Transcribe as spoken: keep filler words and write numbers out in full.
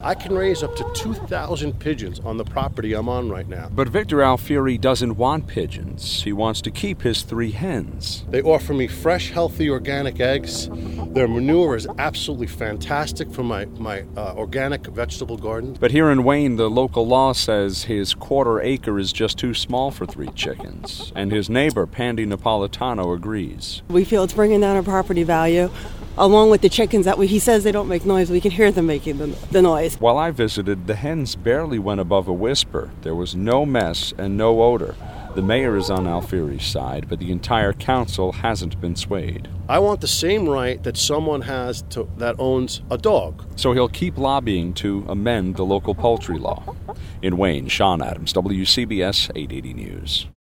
I can raise up to two thousand pigeons on the property I'm on right now. But Victor Alfieri doesn't want pigeons. He wants to keep his three hens. They offer me fresh, healthy, organic eggs. Their manure is absolutely fantastic for my, my uh, organic vegetable garden. But here in Wayne, the local law says his quarter acre is just too small for three chickens. And his neighbor, Pandy Napolitano, agrees. We feel it's bringing down our property value. Along with the chickens that we, he says they don't make noise, we can hear them making the, the noise. While I visited, the hens barely went above a whisper. There was no mess and no odor. The mayor is on Alfieri's side, but the entire council hasn't been swayed. I want the same right that someone has to, that owns a dog. So he'll keep lobbying to amend the local poultry law. In Wayne, Sean Adams, W C B S eight eighty News.